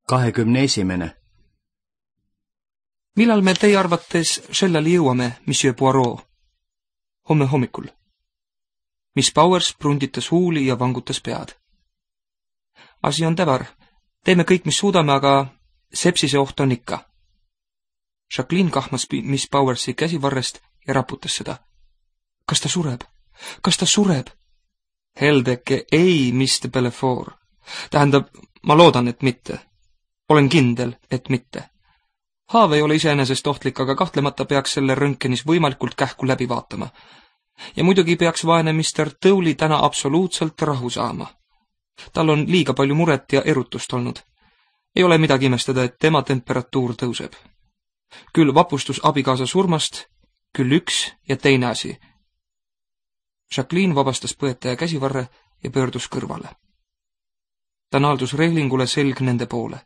21. Millal me teie arvates sellele jõuame, Monsieur Poirot? Homme hommikul. Miss Powers prunditas huuli ja vangutas pead. Asi on täbar. Teeme kõik, mis suudame, aga sepsise oht on ikka. Jacqueline kahmas Miss Powersi käsivarrest ja raputas seda. Kas ta sureb? Kas ta sureb? Heldeke, ei, Mr. Belfort. Tähendab, ma loodan, et mitte. Olen kindel, et mitte. Haav ei ole iseenesest ohtlik, aga kahtlemata peaks selle röntgenis võimalikult kähku läbi vaatama. Ja muidugi peaks vaene Mr. Towley täna absoluutselt rahu saama. Tal on liiga palju muret ja erutust olnud. Ei ole midagi imestada, et tema temperatuur tõuseb. Küll vapustus abikaasa surmast, küll üks ja teine asi. Jacqueline vabastas põetaja käsivarre ja pöördus kõrvale. Ta naaldus rehlingule selg nende poole.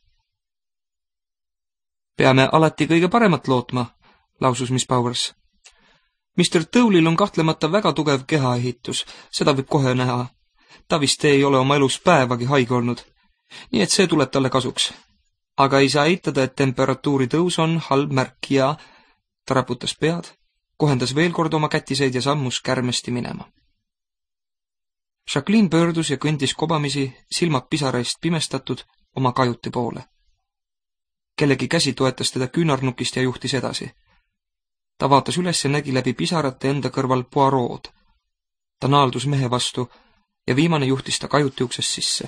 Peame alati kõige paremat lootma, lausus Miss Powers. Mr. Towley'l on kahtlemata väga tugev kehaehitus, seda võib kohe näha. Ta vist ei ole oma elus päevagi haige olnud, nii et see tuleb talle kasuks. Aga ei saa eitada, et temperatuuri tõus on halb märk ja ta raputas pead, kohendas veel kord oma kätiseid ja sammus kärmesti minema. Jacqueline pöördus ja kõndis kobamisi, silmad pisaraist pimestatud, oma kajuti poole. Kellegi käsi toetas teda küünarnukist ja juhtis edasi. Ta vaatas üles ja nägi läbi pisarate enda kõrval Poirot. Ta naaldus mehe vastu ja viimane juhtis ta kajuti uksest sisse.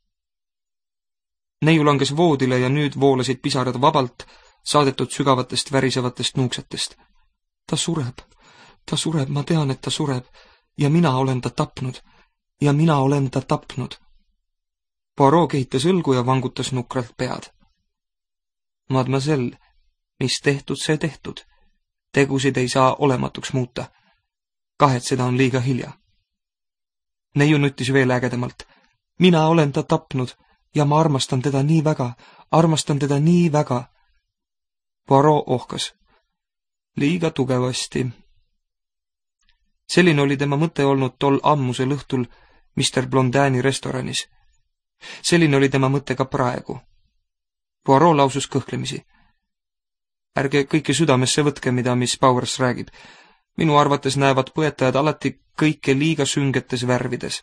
Neiu langes voodile ja nüüd voolasid pisarad vabalt, saadetud sügavatest värisevatest nuuksetest. Ta sureb, ma tean, et ta sureb ja mina olen ta tapnud. Ja mina olen ta tapnud. Poirot kehitas õlgu ja vangutas nukralt pead. Mademoiselle, mis tehtud, see tehtud. Tegusid ei saa olematuks muuta. Kahetseda on liiga hilja. Neiu nuttis veel ägedamalt. Mina olen ta tapnud ja ma armastan teda nii väga. Poirot ohkas. Liiga tugevasti. Selline oli tema mõte olnud tol ammusel õhtul Mr. Blondani restoranis. Selline oli tema mõte ka praegu. Poirot lausus kõhklemisi. Ärge kõike südamesse võtke, mida Miss Powers räägib. Minu arvates näevad põetajad alati kõike liiga süngetes värvides.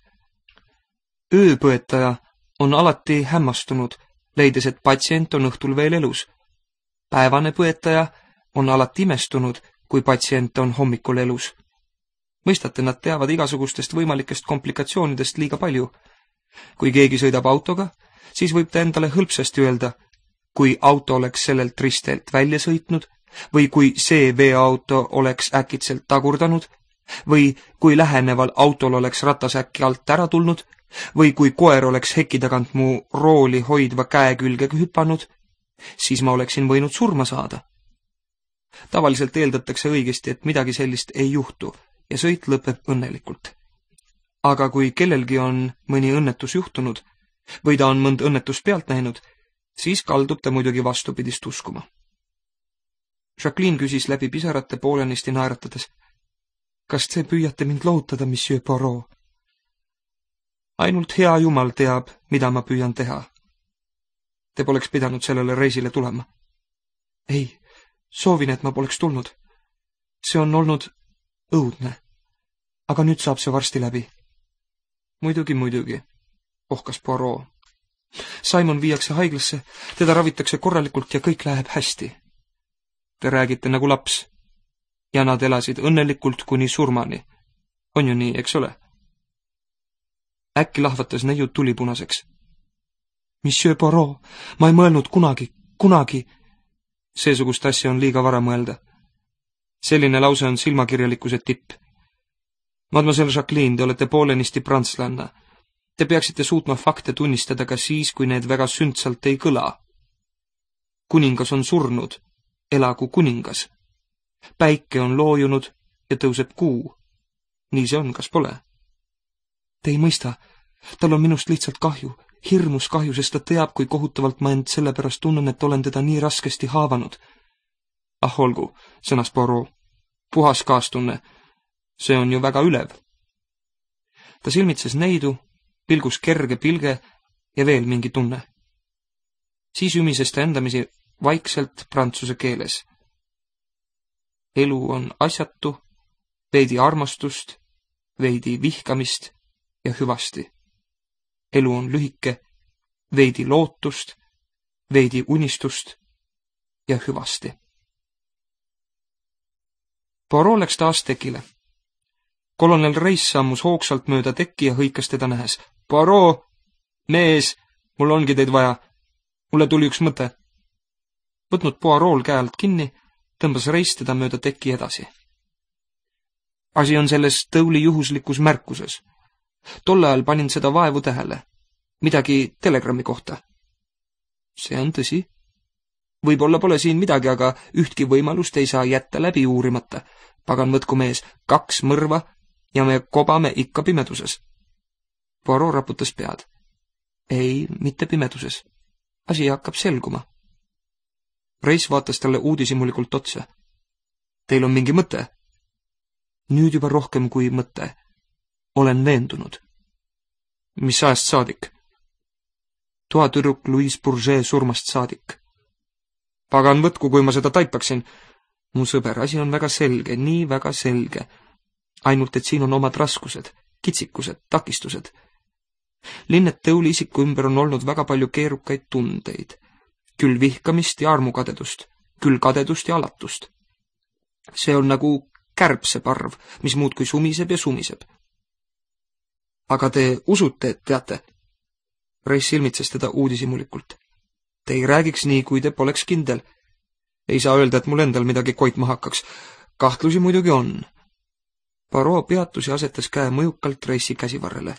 Ööpõetaja on alati hämmastunud, leides, et patsient on õhtul veel elus. Päevane põetaja on alati imestunud, kui patsient on hommikul elus. Mõistate, nad teavad igasugustest võimalikest komplikatsioonidest liiga palju. Kui keegi sõidab autoga, siis võib ta endale hõlpsasti öelda, kui auto oleks sellelt risteelt välja sõitnud, või kui see veoauto oleks äkitselt tagurdanud, või kui läheneval autol oleks ratas äkki alt ära tulnud, või kui koer oleks heki tagant mu rooli hoidva käe külge hüpanud, siis ma oleksin võinud surma saada. Tavaliselt eeldatakse õigesti, et midagi sellist ei juhtu ja sõit lõpeb õnnelikult. Aga kui kellelgi on mõni õnnetus juhtunud või ta on mõnd õnnetust pealt näinud, siis kaldub ta muidugi vastupidist uskuma. Jacqueline küsis läbi pisarate poolenisti naeratades. Kas te püüate mind lohutada, Monsieur Poirot? Ainult hea jumal teab, mida ma püüan teha. Te poleks pidanud sellele reisile tulema. Ei, soovin, et ma poleks tulnud. See on olnud õudne. Aga nüüd saab see varsti läbi. Muidugi, ohkas Poirot. Simon viiakse haiglasse, teda ravitakse korralikult ja kõik läheb hästi. Te räägite nagu laps. Ja nad elasid õnnelikult kuni surmani. On ju nii, eks ole? Äkki lahvatas neiu tulipunaseks. Monsieur Poirot, ma ei mõelnud kunagi. Seesugust asja on liiga vara mõelda. Selline lause on silmakirjalikkuse tipp. Mademoiselle Jacqueline, te olete poolenisti prantslanna. Te peaksite suutma fakte tunnistada ka siis, kui need väga sündsalt ei kõla. Kuningas on surnud, elagu kuningas. Päike on loojunud ja tõuseb kuu. Nii see on, kas pole? Te ei mõista, tal on minust lihtsalt kahju, hirmus kahju, sest ta teab, kui kohutavalt ma end sellepärast tunnen, et olen teda nii raskesti haavanud. Ah, olgu, sõnas Poirot. Puhas kaastunne. See on ju väga ülev. Ta silmitses neidu, pilgus kerge pilge ja veel mingi tunne. Siis ümises ta endamisi vaikselt prantsuse keeles. Elu on asjatu, veidi armastust, veidi vihkamist ja hüvasti. Elu on lühike, veidi lootust, veidi unistust ja hüvasti. Poirot läks taas tekile. Kolonel Reis sammus hoogsalt mööda tekki ja hõikas teda nähes. Poirot, mees, mul ongi teid vaja. Mulle tuli üks mõte. Võtnud Poirot käe alt kinni, tõmbas Reis teda mööda tekki edasi. Asi on selles Tõuli juhuslikus märkuses. Tolle ajal panin seda vaevu tähele. Midagi telegrammi kohta. See on tõsi. Võib-olla pole siin midagi, aga ühtki võimalust ei saa jätta läbi uurimata. Pagan võtku mees, 2 mõrva ja me kobame ikka pimeduses. Poirot raputas pead. Ei, mitte pimeduses. Asi hakkab selguma. Reis vaatas talle uudishimulikult otsa. Teil on mingi mõte? Nüüd juba rohkem kui mõte. Olen veendunud. Mis ajast saadik? Toatüdruk Louise Bourget surmast saadik. Pagan võtku, kui ma seda taipaksin. Mu sõber, asi on väga selge, nii väga selge. Ainult, et siin on omad raskused, kitsikused, takistused. Linnet Tõuli isiku ümber on olnud väga palju keerukaid tundeid. Küll vihkamist ja armukadedust, küll kadedust ja alatust. See on nagu kärbseparv, mis muudkui sumiseb ja sumiseb. Aga te usute, et teate? Reis silmitses teda uudishimulikult. Te ei räägiks nii, kui te poleks kindel. Ei saa öelda, et mul endal midagi koitma hakkaks. Kahtlusi muidugi on. Poirot peatus ja asetas käe mõjukalt Reisi käsivarrele.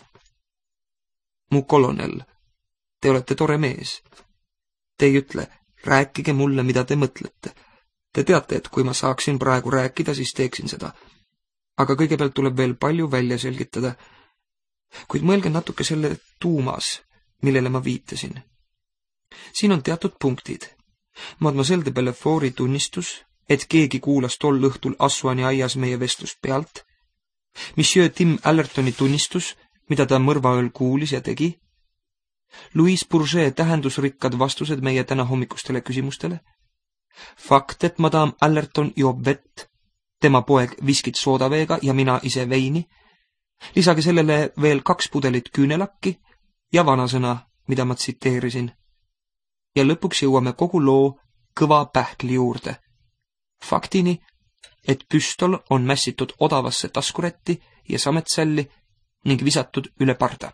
Mu kolonel, te olete tore mees. Te ei ütle, rääkige mulle, mida te mõtlete. Te teate, et kui ma saaksin praegu rääkida, siis teeksin seda. Aga kõigepealt tuleb veel palju välja selgitada. Kuid mõelge natuke selle tuumas, millele ma viitasin. Siin on teatud punktid. Mademoiselle de Belleforti tunnistus, et keegi kuulas tol õhtul Assuani aias meie vestlust pealt. Monsieur Tim Allertoni tunnistus, mida ta mõrvaööl kuulis ja tegi. Louise Bourget tähendusrikkad vastused meie tänahommikustele küsimustele. Fakt, et madame Allerton joob vett, tema poeg viskit soodaveega ja mina ise veini. Lisage sellele veel 2 pudelit küünelakki ja vanasõna, mida ma tsiteerisin. Ja lõpuks jõuame kogu loo kõva pähkli juurde. Faktini, et püstol on mässitud odavasse taskurätti ja sametsalli ning visatud üle parda.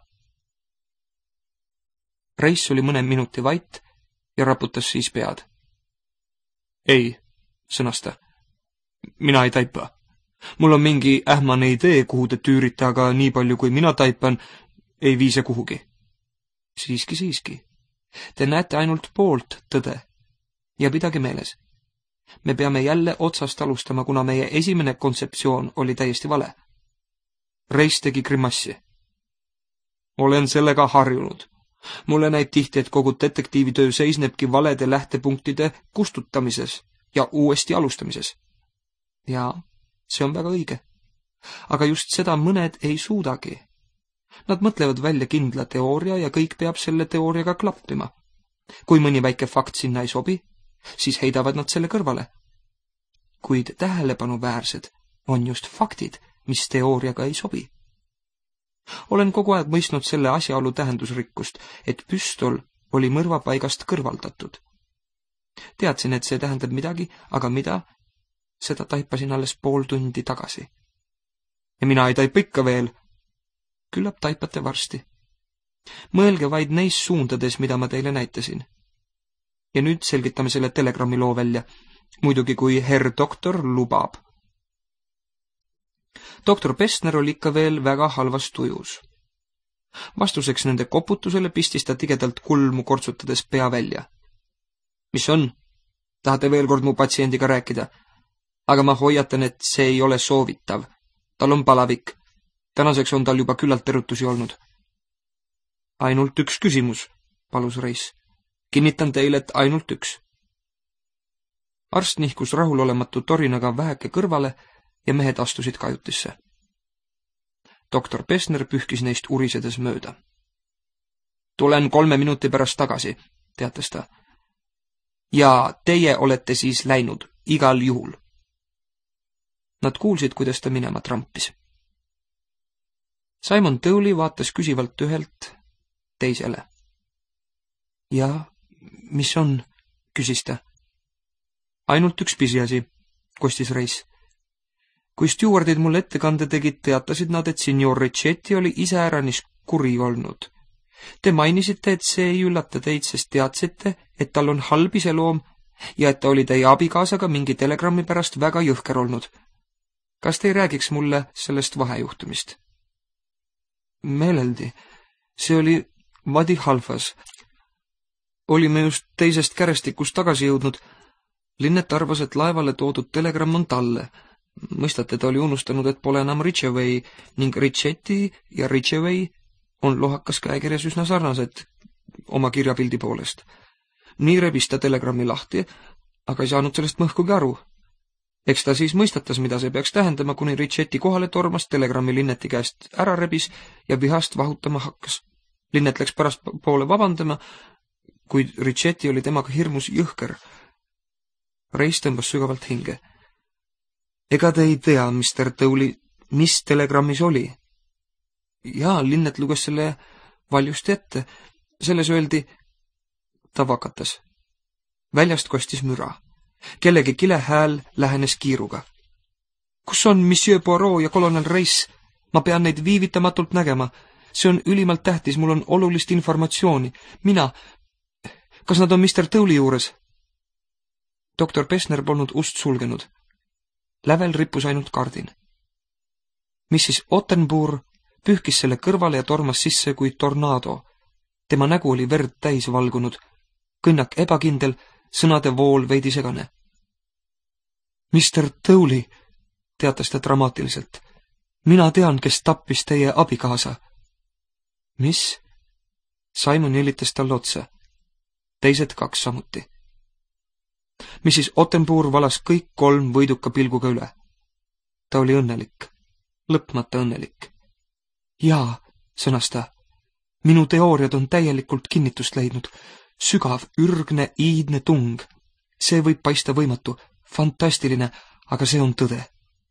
Reis oli mõne minuti vait ja raputas siis pead. Ei, sõnas ta. Mina ei taipa. Mul on mingi ähmane idee, kuhu te tüürite, aga nii palju kui mina taipan, ei vii see kuhugi. Siiski. Te näete ainult poolt tõde. Ja pidage meeles. Me peame jälle otsast alustama, kuna meie esimene kontseptsioon oli täiesti vale. Reis tegi grimassi. Olen sellega harjunud. Mulle näib tihti, et kogu detektiivitöö seisnebki valede lähtepunktide kustutamises ja uuesti alustamises. Jaa, see on väga õige. Aga just seda mõned ei suudagi. Nad mõtlevad välja kindla teooria ja kõik peab selle teooriaga klappima. Kui mõni väike fakt sinna ei sobi, siis heidavad nad selle kõrvale. Kuid tähelepanuväärsed on just faktid, mis teooriaga ei sobi. Olen kogu aeg mõistnud selle asjaolu tähendusrikkust, et püstol oli mõrvapaigast kõrvaldatud. Teadsin, et see tähendab midagi, aga mida? Seda taipasin alles pool tundi tagasi. Ja mina ei taipa ikka veel. Küllap taipate varsti. Mõelge vaid neis suundades, mida ma teile näitasin. Ja nüüd selgitame selle telegrammi loo välja. Muidugi, kui herr doktor lubab. Doktor Pestner oli ikka veel väga halvas tujus. Vastuseks nende koputusele pistis ta tigedalt kulmu kortsutades pea välja. Mis on? Tahate veel kord mu patsiendiga rääkida? Aga ma hoiatan, et see ei ole soovitav. Tal on palavik. Tänaseks on tal juba küllalt erutusi olnud. Ainult üks küsimus, palus Reis. Kinnitan teile, et ainult üks. Arst nihkus rahulolematu torinaga väheke kõrvale ja mehed astusid kajutisse. Doktor Pestner pühkis neist urisedes mööda. Tulen 3 minuti pärast tagasi, teatas ta. Ja teie olete siis läinud igal juhul. Nad kuulsid, kuidas ta minema trampis. Simon Tooley vaatas küsivalt ühelt teisele. Ja, mis on, küsis ta. Ainult üks pisiasi, kostis Reis. Kui stewardid mulle ettekande tegid, teatasid nad, et signor Richetti oli iseäranis kuri olnud. Te mainisite, et see ei üllata teid, sest teadsite, et tal on halb iseloom ja et ta oli teie abikaasaga mingi telegrammi pärast väga jõhker olnud. Kas te ei räägiks mulle sellest vahejuhtumist? Meeleldi. See oli Vadi Halfas. Olime just teisest kärestikust tagasi jõudnud. Linnet arvas, et laevale toodud telegramm on talle. Mõistate, ta oli unustanud, et pole enam Ritcheway ning Richetti ja Ritcheway on lohakas käekirjas üsna sarnased oma kirjapildi poolest. Nii rebis ta telegrammi lahti, aga ei saanud sellest mõhkugi aru. Eks ta siis mõistatas, mida see peaks tähendama, kuni Richetti kohale tormas, telegrammi Linneti käest ära rebis ja vihast vahutama hakkas. Linnet läks pärast poole vabandama, kuid Richetti oli temaga hirmus jõhker. Reis tõmbas sügavalt hinge. Ega te ei tea, Mr. Tooley, mis telegrammis oli? Jaa, Linnet luges selle valjusti ette. Selles öeldi, ta vakatas. Väljast kostis müra. Kellegi kilehääl lähenes kiiruga. Kus on Monsieur Poirot ja kolonel Reis? Ma pean neid viivitamatult nägema. See on ülimalt tähtis, mul on olulist informatsiooni. Kas nad on Mr. Tooley juures? Doktor Pessner polnud ust sulgenud. Lävel rippus ainult kardin. Mrs. Ottenbourg pühkis selle kõrvale ja tormas sisse kui tornaado. Tema nägu oli verd täis valgunud. Kõnnak ebakindel, sõnade vool veidi segane. Mr. Tooley, teatas ta dramaatiliselt. Mina tean, kes tappis teie abikaasa. Mis? Simon jõlitas talle otsa. Teised kaks samuti. Mrs. Ottenbourg valas kõik kolm võiduka pilguga üle. Ta oli õnnelik. Lõpmata õnnelik. Jaa, sõnas ta. Minu teooriad on täielikult kinnitust leidnud. Sügav, ürgne, iidne tung. See võib paista võimatu, fantastiline, aga see on tõde.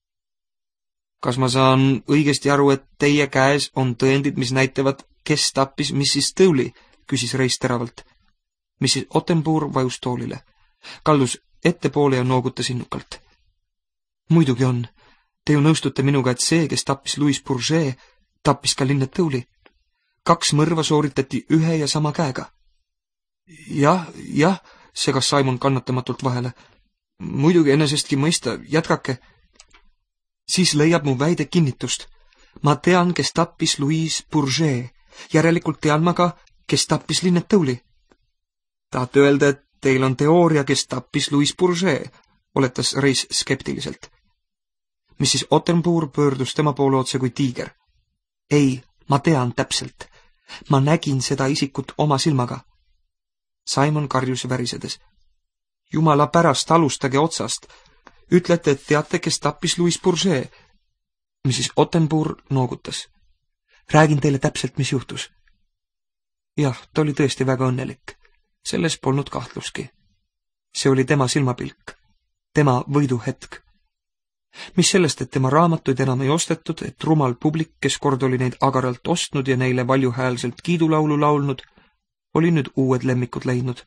Kas ma saan õigesti aru, et teie käes on tõendid, mis näitavad, kes tappis Mrs. Tooley, küsis Reis teravalt. Mrs. Ottenbourg vajus toolile. Kallus ettepoole ja noogutas innukalt. Muidugi on. Te ju nõustute minuga, et see, kes tappis Louis Bourget, tappis ka Linnet Tooley. 2 mõrva sooritati ühe ja sama käega. Jah, segas Simon kannatamatult vahele. Muidugi enesestki mõista, jätkake. Siis leiab mu väide kinnitust. Ma tean, kes tappis Louis Bourget. Järelikult tean ma ka, kes tappis Linnet Tooley. Tahate öelda, et teil on teooria, kes tappis Louis Bourget, oletas Reis skeptiliselt. Mrs. Ottenbourg pöördus tema poole otse kui tiiger. Ei, ma tean täpselt. Ma nägin seda isikut oma silmaga. Simon karjus värisedes. Jumala pärast, alustage otsast. Ütlete, et teate, kes tappis Louis Bourget. Mrs. Ottenbourg noogutas. Räägin teile täpselt, mis juhtus. Jah, ta oli tõesti väga õnnelik. Selles polnud kahtluski. See oli tema silmapilk. Tema võiduhetk. Mis sellest, et tema raamatuid enam ei ostetud, et rumal publik, kes kord oli neid agaralt ostnud ja neile valjuhäälselt kiidulaulu laulnud, oli nüüd uued lemmikud leidnud.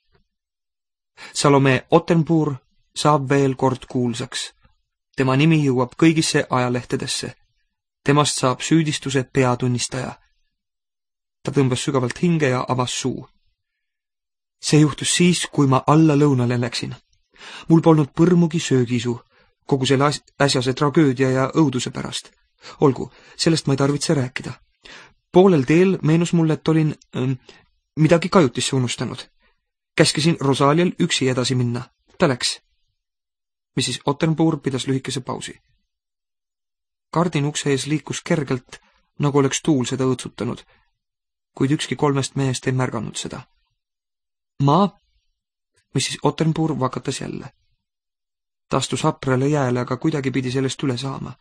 Salome Ottenbourg saab veel kord kuulsaks. Tema nimi jõuab kõigisse ajalehtedesse. Temast saab süüdistuse peatunnistaja. Ta tõmbas sügavalt hinge ja avas suu. See juhtus siis, kui ma alla lõunale läksin. Mul polnud põrmugi söögisu, kogu selle äsjase tragöödia ja õuduse pärast. Olgu, sellest ma ei tarvitse rääkida. Poolel teel meenus mulle, et olin midagi kajutisse unustanud. Käskisin Rosalial üksi edasi minna. Ta läks. Mrs. Ottenbourg pidas lühikese pausi. Kardin ukse ees liikus kergelt, nagu oleks tuul seda õõtsutanud, kuid ükski 3 mehest ei märganud seda. Mrs. Ottenbourg vakatas jälle. Ta astus haprale jääle, aga kuidagi pidi sellest üle saama.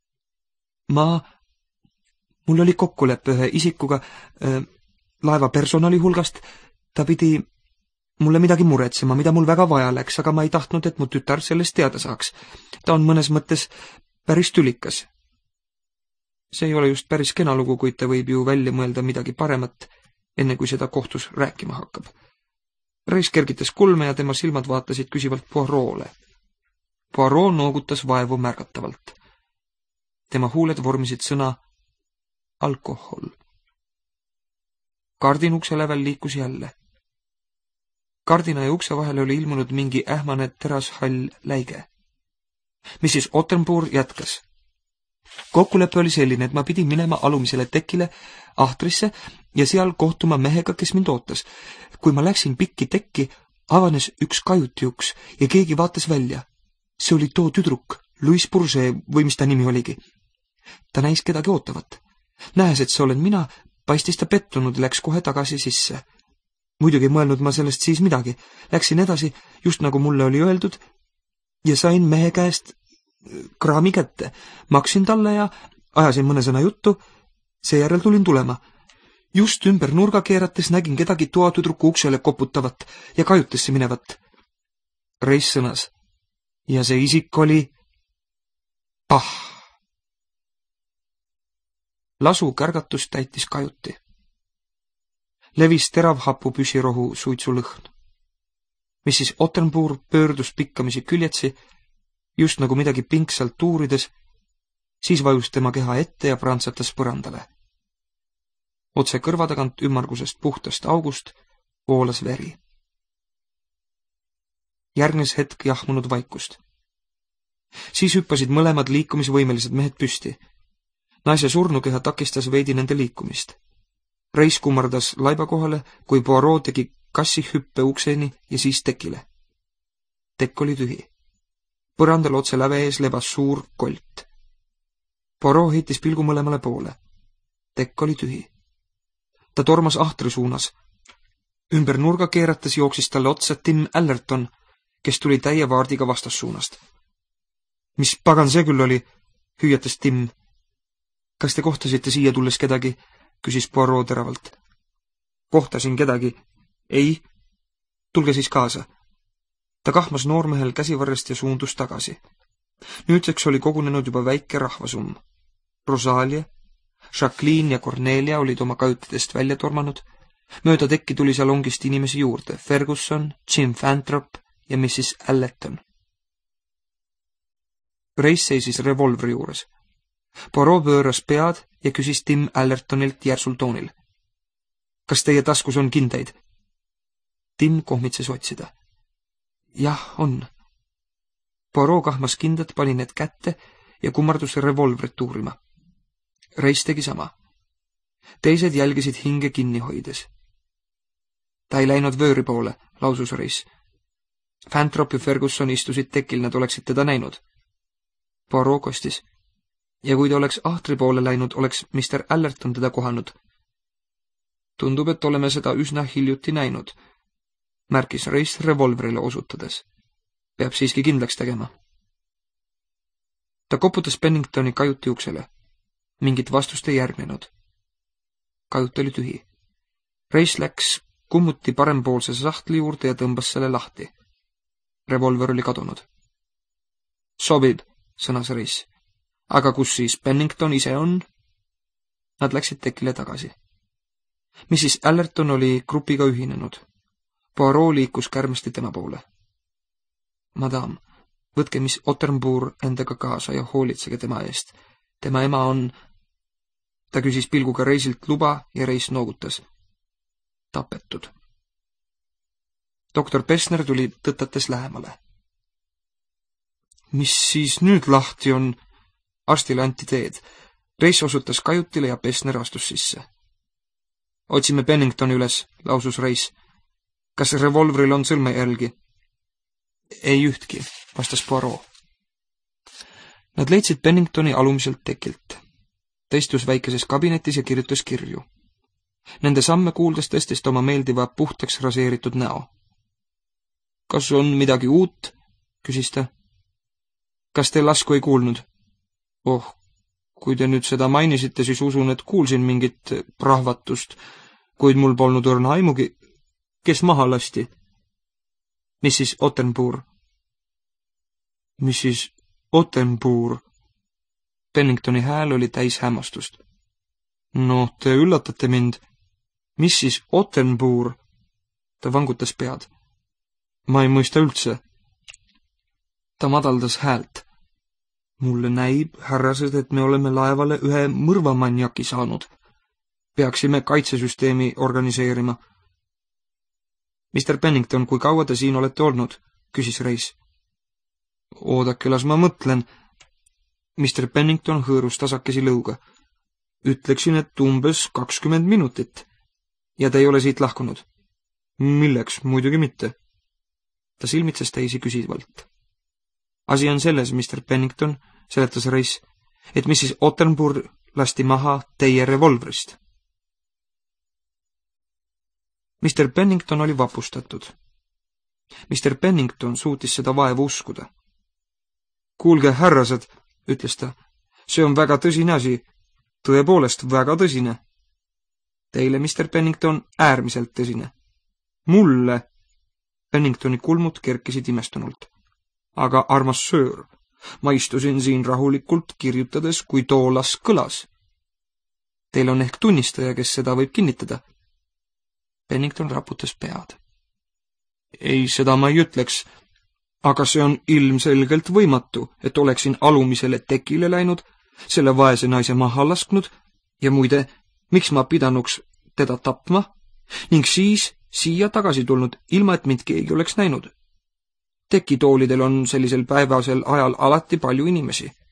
Mul oli kokkuleppe ühe isikuga laeva personali hulgast, ta pidi mulle midagi muretsema, mida mul väga vaja läks, aga ma ei tahtnud, et mu tütar sellest teada saaks. Ta on mõnes mõttes päris tülikas. See ei ole just päris kena lugu, kuid ta võib ju välja mõelda midagi paremat, enne kui seda kohtus rääkima hakkab. Reis kergitas kulme ja tema silmad vaatasid küsivalt Poirot'le. Poirot noogutas vaevu märgatavalt. Tema huuled vormisid sõna alkohol. Kardin ukse lävel liikus jälle. Kardina ja ukse vahele oli ilmunud mingi ähmane terashall läige. Mrs. Ottenbourg jätkas. Kokkulepe oli selline, et ma pidin minema alumisele tekile, ahtrisse ja seal kohtuma mehega, kes mind ootas. Kui ma läksin pikki tekki, avanes üks kajuti uks ja keegi vaatas välja. See oli too tüdruk, Louis Bourget või mis ta nimi oligi. Ta näis kedagi ootavat. Nähes, et see olen mina, paistis ta pettunud ja läks kohe tagasi sisse. Muidugi mõelnud ma sellest siis midagi. Läksin edasi, just nagu mulle oli öeldud, ja sain mehe käest kraami kätte. Maksin talle ja ajasin mõne sõna juttu, seejärel tulin tulema. Just ümber nurga keerates nägin kedagi toatüdruku uksele koputavat ja kajutesse minevat. Reis sõnas. Ja see isik oli Pah! Lasu kärgatus täitis kajuti. Levis terav hapu püsirohu suitsu lõhn. Mrs. Ottenbourg pöördus pikkamisi küljetsi, just nagu midagi pingsalt tuurides, siis vajus tema keha ette ja prantsatas põrandale. Otse kõrva tagant ümmargusest puhtast august voolas veri. Järgnes hetk jahmunud vaikust. Siis hüppasid mõlemad liikumisvõimelised mehed püsti. Naise surnukeha takistas veidi nende liikumist. Reis kummardas laiba kohale, kui Poirot tegi kassihüppe ukseni ja siis tekile. Tekk oli tühi. Põrandal otse läve ees lebas suur kolt. Poirot heitis pilgu mõlemale poole. Tekk oli tühi. Ta tormas ahtri suunas. Ümber nurga keerates jooksis talle otsa Tim Allerton, kes tuli täie vaardiga vastassuunast. Mis pagan see küll oli, hüüatas Tim. Kas te kohtasite siia tulles kedagi? Küsis Poirot teravalt. Kohtasin kedagi. Ei. Tulge siis kaasa. Ta kahmas noormehel käsivarrest ja suundus tagasi. Nüüdseks oli kogunenud juba väike rahvasumm. Rosalia, Jacqueline ja Cornelia olid oma kajutidest välja tormanud. Mööda tekki tuli salongist inimesi juurde. Ferguson, Jim Fantrop ja Mrs. Allerton. Reis seisis revolvri juures. Poirot pööras pead ja küsis Tim Allertonilt järsul toonil. Kas teie taskus on kindaid? Tim kohmitses otsida. Jah, on. Poirot kahmas kindad, pani need kätte ja kummardus revolvrit uurima. Reis tegi sama. Teised jälgisid hinge kinni hoides. Ta ei läinud vööri poole, lausus Reis. Fantrop ja Ferguson istusid tekil, nad oleksid teda näinud. Poirot kostis. Ja kui ta oleks ahtri poole läinud, oleks Mr. Allerton teda kohanud. Tundub, et oleme seda üsna hiljuti näinud, märkis Reis revolvrile osutades. Peab siiski kindlaks tegema. Ta koputas Penningtoni kajuti uksele. Mingit vastust ei järgnenud. Kajut oli tühi. Reis läks kummuti parempoolse sahtli juurde ja tõmbas selle lahti. Revolver oli kadunud. Sobib, sõnas Reis. Aga kus siis Pennington ise on? Nad läksid tekile tagasi. Mrs. Allerton oli grupiga ühinenud. Poirot liikus kärmesti tema poole. Madame, võtke Miss Ottenbourg endaga kaasa ja hoolitsege tema eest. Tema ema on... Ta küsis pilguga Reisilt luba ja Reis noogutas. Tapetud. Doktor Pessner tuli tõtates lähemale. Mis siis nüüd lahti on? Arstile anti teed. Reis osutas kajutile ja Pessner astus sisse. Otsime Penningtoni üles, lausus Reis. Kas revolvril on sõlmejälgi? Ei ühtki, vastas Poirot. Nad leidsid Penningtoni alumiselt tekilt. Ta istus väikeses kabinetis ja kirjutas kirju. Nende samme kuuldes tõstis ta oma meeldiva puhtaks raseeritud näo. Kas on midagi uut? Küsis ta. Kas te lasku ei kuulnud? Oh, kui te nüüd seda mainisite, siis usun, et kuulsin mingit prahvatust, kuid mul polnud õrna aimugi, kes maha lasti. Mrs. Ottenbourg. Mrs. Ottenbourg. Penningtoni hääl oli täis hämmastust. No, te üllatate mind. Mrs. Ottenbourg. Ta vangutas pead. Ma ei mõista üldse. Ta madaldas häält. Mulle näib, härrased, et me oleme laevale ühe mõrvamanjaki saanud. Peaksime kaitsesüsteemi organiseerima. Mr. Pennington, kui kaua te siin olete olnud? Küsis Reis. Oodake, las ma mõtlen. Mr. Pennington hõõrus tasakesi lõuga. Ütleksin, et umbes 20 minutit. Ja te ei ole siit lahkunud? Milleks? Muidugi mitte. Ta silmitses teisi küsivalt. Asi on selles, Mr. Pennington, seletas Reis, et Mrs. Ottenbourg lasti maha teie revolvrist. Mr. Pennington oli vapustatud. Mr. Pennington suutis seda vaevu uskuda. Kuulge, härrased, ütles ta, see on väga tõsine asi, tõepoolest väga tõsine. Teile, Mr. Pennington, äärmiselt tõsine. Mulle. Penningtoni kulmud kerkisid imestunult. Aga armas söör, ma istusin siin rahulikult kirjutades, kui too las kõlas. Teil on ehk tunnistaja, kes seda võib kinnitada. Pennington raputas pead. Ei, seda ma ei ütleks, aga see on ilmselgelt võimatu, et oleksin alumisele tekile läinud, selle vaese naise maha lasknud ja muide, miks ma pidanuks teda tapma ning siis siia tagasi tulnud, ilma et mind keegi oleks näinud. Tekitoolidel on sellisel päevasel ajal alati palju inimesi.